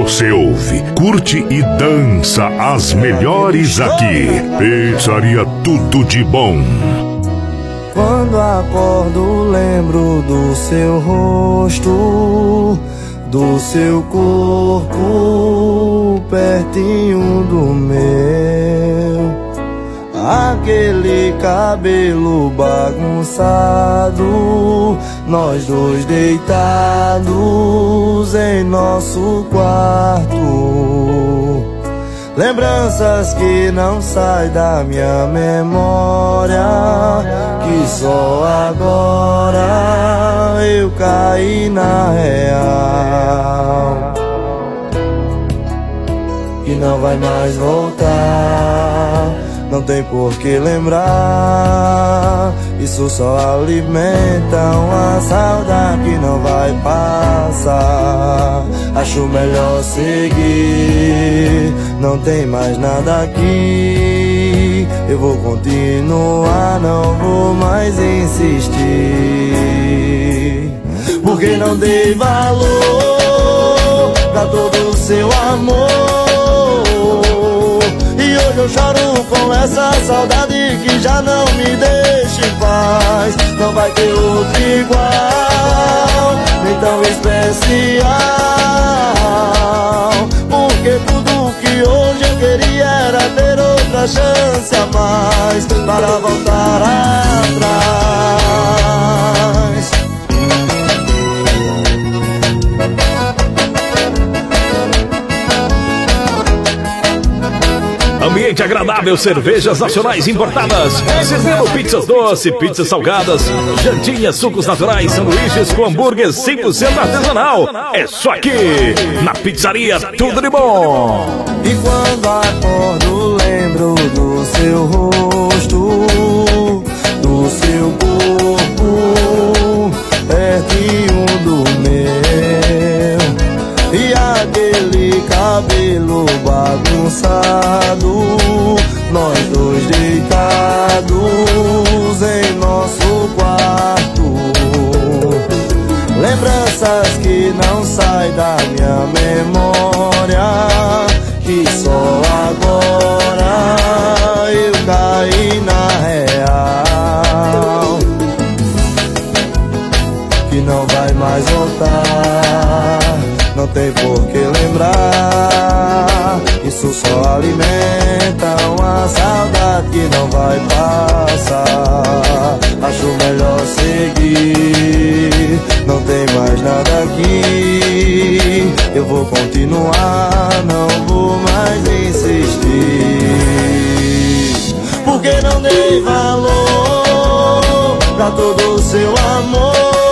você ouve, curte e dança as melhores aqui. Pizzaria Tudo de Bom. Quando acordo lembro do seu rosto, do seu corpo pertinho do meu, aquele cabelo bagunçado, nós dois deitados em nosso quarto. Lembranças que não saem da minha memória, que só agora eu caí na real, que não vai mais voltar. Não tem por que lembrar, isso só alimenta uma saudade que não vai passar. Acho melhor seguir, não tem mais nada aqui. Eu vou continuar, não vou mais insistir, porque não dei valor pra todo o seu amor. Hoje eu choro com essa saudade que já não me deixa em paz. Não vai ter outro igual, nem tão especial, porque tudo que hoje eu queria era ter outra chance a mais para voltar atrás. Ambiente agradável, cervejas nacionais importadas, servindo pizzas doces, pizzas salgadas, jantinhas, sucos naturais, sanduíches com hambúrguer 100% artesanal. É só aqui, na Pizzaria Tudo de Bom. E quando acordo lembro do seu rosto, do seu corpo pertinho do meu, e aquele cabelo bagunçado, nós dois deitados em nosso quarto. Lembranças que não saem da minha memória, que só agora eu caí na real, que não vai mais voltar. Não tem por que lembrar, isso só alimenta uma saudade que não vai passar. Acho melhor seguir, não tem mais nada aqui. Eu vou continuar, não vou mais insistir, porque não dei valor pra todo o seu amor.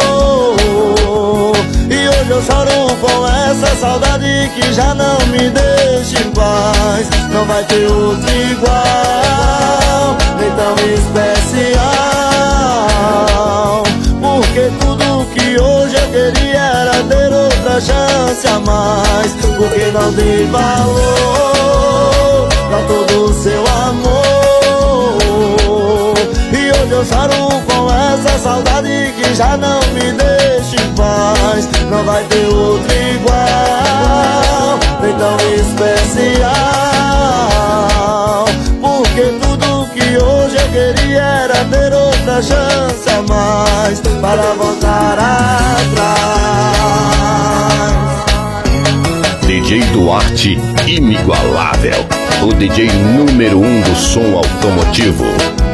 E hoje eu choro com essa saudade que já não me deixa em paz. Não vai ter outro igual, nem tão especial, porque tudo que hoje eu queria era ter outra chance a mais. Porque não dei valor pra todo o seu amor. E hoje eu choro com essa saudade que já não me deixa em paz. Não vai ter outro igual, nem tão especial, porque tudo que hoje eu queria era ter outra chance a mais para voltar atrás. DJ Duarte, inigualável, o DJ número 1 do som automotivo.